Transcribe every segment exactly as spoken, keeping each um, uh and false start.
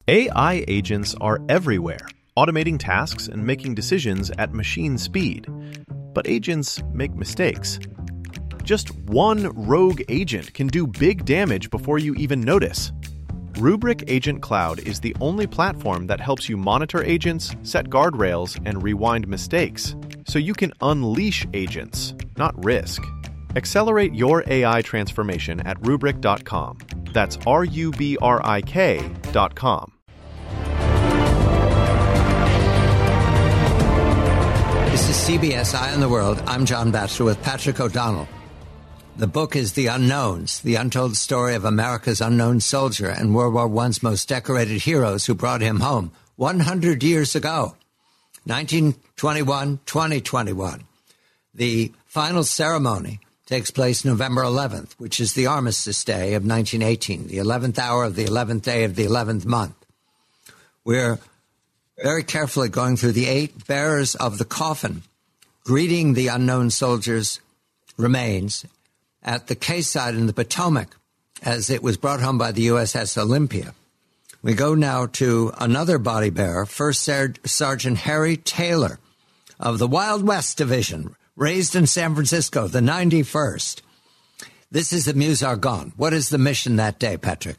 A I agents are everywhere, automating tasks and making decisions at machine speed. But agents make mistakes. Just one rogue agent can do big damage before you even notice. Rubrik Agent Cloud is the only platform that helps you monitor agents, set guardrails, and rewind mistakes, so you can unleash agents, not risk. Accelerate your A I transformation at rubrik dot com. That's R U B R I K dot com. This is C B S Eye on the World. I'm John Batchelor with Patrick O'Donnell. The book is The Unknowns, the untold story of America's unknown soldier and World War One's most decorated heroes who brought him home one hundred years ago, nineteen twenty-one to twenty twenty-one. The final ceremony takes place November eleventh, which is the Armistice Day of nineteen eighteen, the eleventh hour of the eleventh day of the eleventh month. We're very carefully going through the eight bearers of the coffin, greeting the unknown soldier's remains at the quayside in the Potomac as it was brought home by the U S S Olympia. We go now to another body bearer, First Sergeant Harry Taylor of the Wild West Division, raised in San Francisco, the ninety-first. This is the Meuse-Argonne. What is the mission that day, Patrick?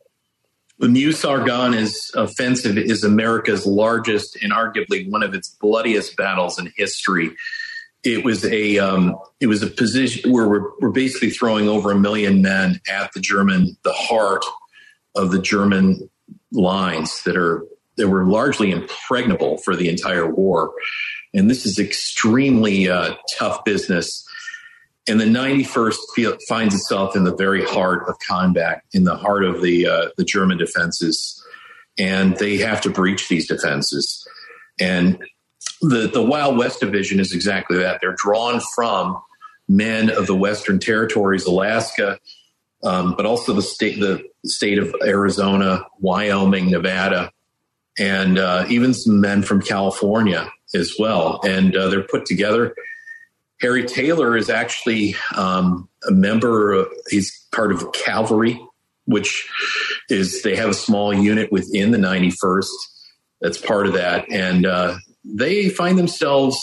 The Meuse-Argonne is offensive is America's largest and arguably one of its bloodiest battles in history. It was a um, it was a position where we're, we're basically throwing over a million men at the German, the heart of the German lines that are that were largely impregnable for the entire war. And this is extremely uh, tough business. And the ninety-first feel, finds itself in the very heart of combat, in the heart of the uh, the German defenses, and they have to breach these defenses. And the the Wild West Division is exactly that. They're drawn from men of the Western Territories, Alaska, um, but also the state the state of Arizona, Wyoming, Nevada, and uh, even some men from California as well. And uh, they're put together. Harry Taylor is actually um, a member of, he's part of cavalry, which is, they have a small unit within the ninety-first that's part of that. And uh, they find themselves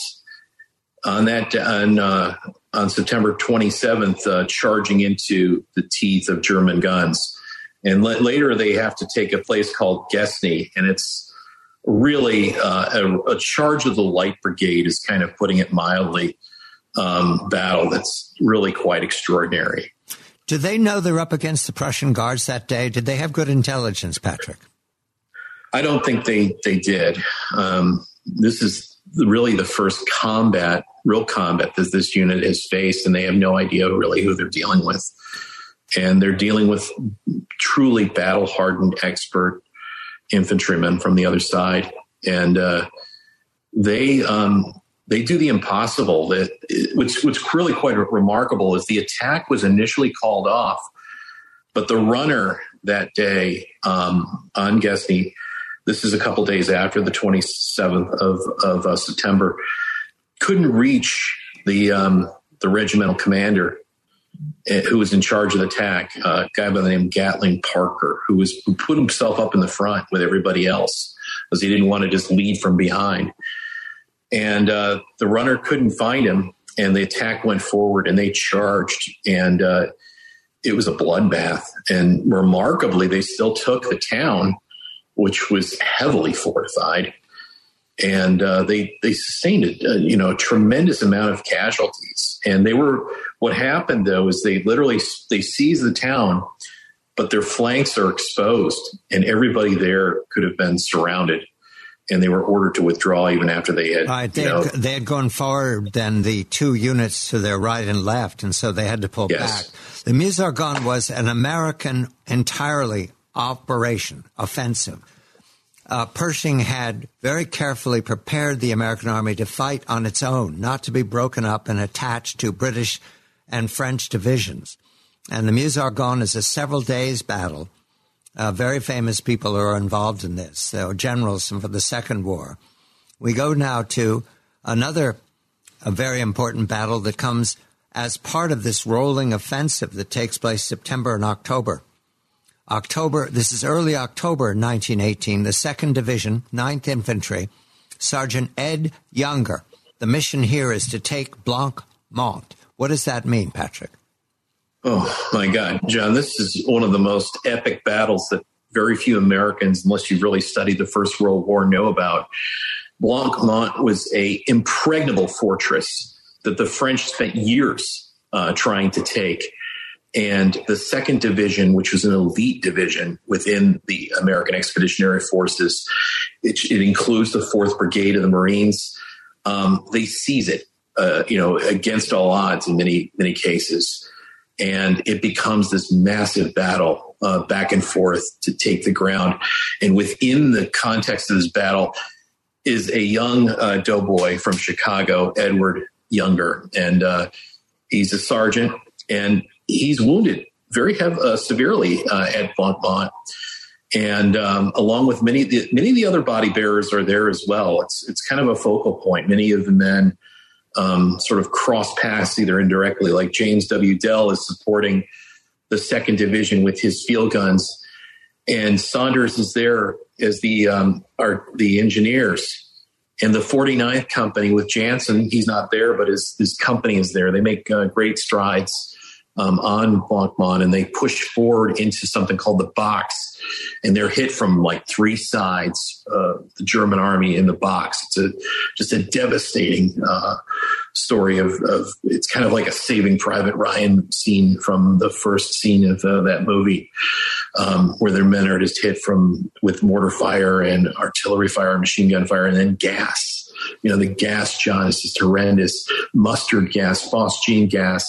on that, on, uh, on September twenty-seventh, uh, charging into the teeth of German guns. And l- later they have to take a place called Gesney, and it's really uh, a, a charge of the Light Brigade is kind of putting it mildly. Um, battle that's really quite extraordinary. Do they know they're up against the Prussian Guards that day? Did they have good intelligence, Patrick? I don't think they, they did. Um, this is really the first combat, real combat that this unit has faced, and they have no idea really who they're dealing with. And they're dealing with truly battle-hardened, expert infantrymen from the other side. And uh, they... Um, They do the impossible. That, which, what's really quite remarkable is the attack was initially called off, but the runner that day um, on Gesney, this is a couple days after the twenty-seventh of, of uh, September, couldn't reach the um, the regimental commander uh, who was in charge of the attack, uh, a guy by the name of Gatling Parker, who was who put himself up in the front with everybody else because he didn't want to just lead from behind. And uh, the runner couldn't find him, and the attack went forward, and they charged, and uh, it was a bloodbath. And remarkably, they still took the town, which was heavily fortified, and uh, they they sustained a, you know a tremendous amount of casualties. And they were what happened though is they literally they seized the town, but their flanks are exposed, and everybody there could have been surrounded. And they were ordered to withdraw even after they had. Right, they, you know, had they had gone forward than the two units to their right and left, and so they had to pull yes. back. The Meuse-Argonne was an American entirely operation, offensive. Uh, Pershing had very carefully prepared the American army to fight on its own, not to be broken up and attached to British and French divisions. And the Meuse-Argonne is a several days battle. Uh, very famous people are involved in this. There were generals for the Second War. We go now to another a very important battle that comes as part of this rolling offensive that takes place September and October. October, this is early October nineteen eighteen, the second Division, ninth Infantry, Sergeant Ed Younger. The mission here is to take Blanc-Mont. What does that mean, Patrick? Oh, my God, John, this is one of the most epic battles that very few Americans, unless you've really studied the First World War, know about. Blanc-Mont was a impregnable fortress that the French spent years uh, trying to take. And the second Division, which was an elite division within the American Expeditionary Forces, it, it includes the fourth Brigade of the Marines. Um, they seize it, uh, you know, against all odds in many, many cases. And it becomes this massive battle uh, back and forth to take the ground. And within the context of this battle is a young uh, doughboy from Chicago, Edward Younger. And uh, he's a sergeant, and he's wounded very heavy, uh, severely uh, at Blanc-Mont. And um, along with many of, the, many of the other body bearers are there as well. It's, it's kind of a focal point. Many of the men Um, sort of cross paths either indirectly, like James W. Dell is supporting the second Division with his field guns, and Saunders is there as the um, are the engineers, and the forty-ninth Company with Jansen, he's not there, but his, his company is there. They make uh, great strides um, on Blanc-Mont, and they push forward into something called the Box, and they're hit from like three sides, uh, the German army in the Box. It's a just a devastating uh, story of, of, it's kind of like a Saving Private Ryan scene from the first scene of uh, that movie, um, where their men are just hit from with mortar fire and artillery fire and machine gun fire, and then gas. You know, the gas, John, is just horrendous. Mustard gas, phosgene gas.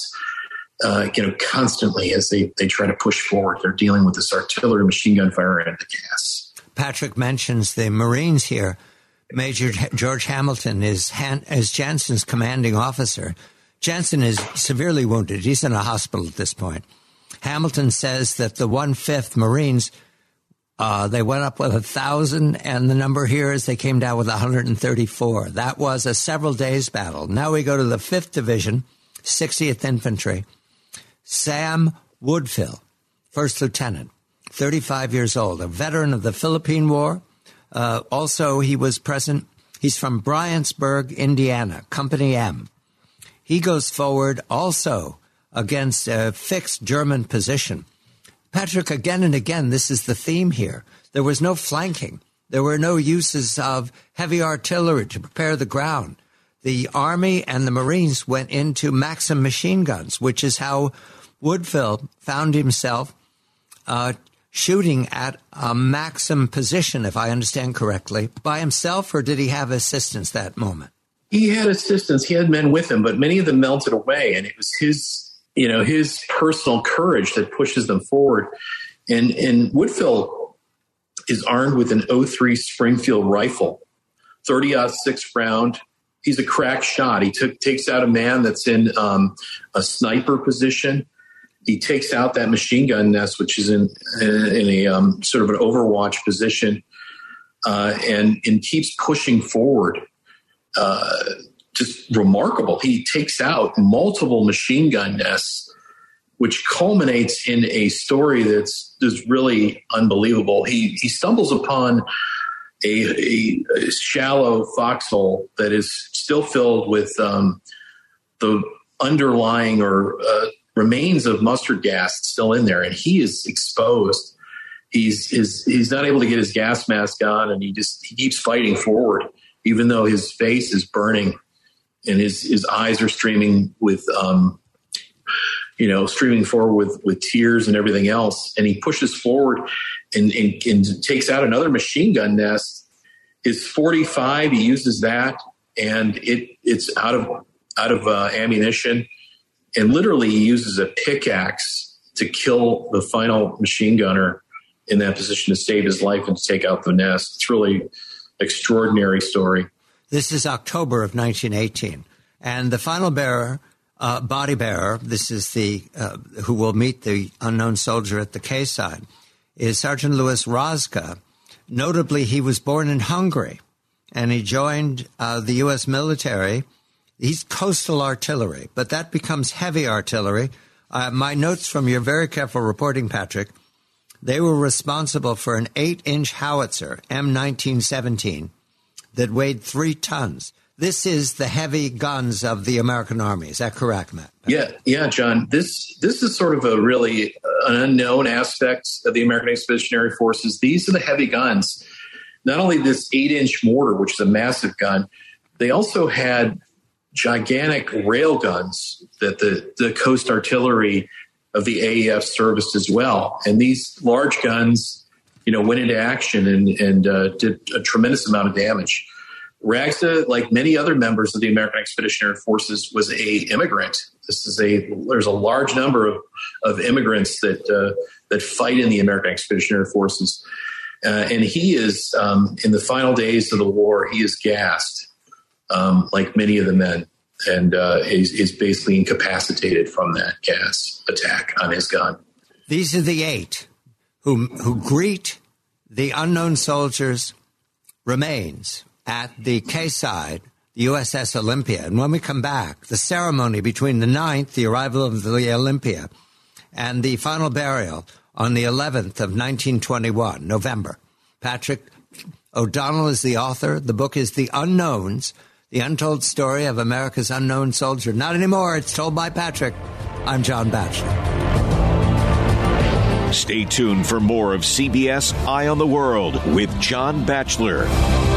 Uh, you know, constantly as they, they try to push forward, they're dealing with this artillery, machine gun fire, and the gas. Patrick mentions the Marines here. Major George Hamilton is, Han- is Jansen's commanding officer. Jansen is severely wounded. He's in a hospital at this point. Hamilton says that the one-fifth Marines, uh, they went up with a thousand, and the number here is they came down with one hundred thirty-four. That was a several days battle. Now we go to the fifth Division, sixtieth Infantry. Sam Woodfill, first lieutenant, thirty-five years old, a veteran of the Philippine War. Uh, also, he was present. He's from Bryansburg, Indiana, Company M. He goes forward also against a fixed German position. Patrick, again and again, this is the theme here. There was no flanking. There were no uses of heavy artillery to prepare the ground. The Army and the Marines went into Maxim machine guns, which is how Woodfill found himself uh, shooting at a Maxim position, if I understand correctly, by himself, or did he have assistance that moment? He had assistance. He had men with him, but many of them melted away, and it was his, you know, his personal courage that pushes them forward. And, and Woodfill is armed with an oh three Springfield rifle, thirty aught six round. He's a crack shot. He took, takes out a man that's in um, a sniper position. He takes out that machine gun nest, which is in in a um, sort of an overwatch position, uh, and and keeps pushing forward. Uh, just remarkable. He takes out multiple machine gun nests, which culminates in a story that's is really unbelievable. He he stumbles upon a, a, a shallow foxhole that is still filled with um, the underlying or uh, remains of mustard gas still in there, and he is exposed. He's is he's not able to get his gas mask on, and he just he keeps fighting forward, even though his face is burning and his his eyes are streaming with um you know streaming forward with with tears and everything else. And he pushes forward and, and, and takes out another machine gun nest. His forty-five, he uses that, and it it's out of out of uh, ammunition. And literally, he uses a pickaxe to kill the final machine gunner in that position to save his life and to take out the nest. It's really extraordinary story. This is October of nineteen eighteen. And the final bearer, uh, body bearer, this is the uh, who will meet the unknown soldier at the quayside, is Sergeant Louis Rozga. Notably, he was born in Hungary, and he joined uh, the U S military. He's coastal artillery, but that becomes heavy artillery. Uh, my notes from your very careful reporting, Patrick, They were responsible for an eight-inch howitzer, M nineteen seventeen, that weighed three tons. This is the heavy guns of the American Army. Is that correct, Matt? Yeah, yeah, John. This this is sort of a really an unknown aspect of the American Expeditionary Forces. These are the heavy guns. Not only this eight-inch mortar, which is a massive gun, they also had gigantic rail guns that the, the coast artillery of the A E F serviced as well. And these large guns, you know, went into action and, and uh, did a tremendous amount of damage. Ragsa, like many other members of the American Expeditionary Forces, was a immigrant. This is a there's a large number of, of immigrants that uh, that fight in the American Expeditionary Forces, uh, and he is um, in the final days of the war. He is gassed, um, like many of the men, and uh, is, is basically incapacitated from that gas attack on his gun. These are the eight who who greet the unknown soldiers' remains at the quayside, the U S S Olympia. And when we come back, the ceremony between the ninth, the arrival of the Olympia, and the final burial on the eleventh of nineteen twenty-one, November. Patrick O'Donnell is the author. The book is The Unknowns, The Untold Story of America's Unknown Soldier. Not anymore. It's told by Patrick. I'm John Batchelor. Stay tuned for more of C B S Eye on the World with John Batchelor.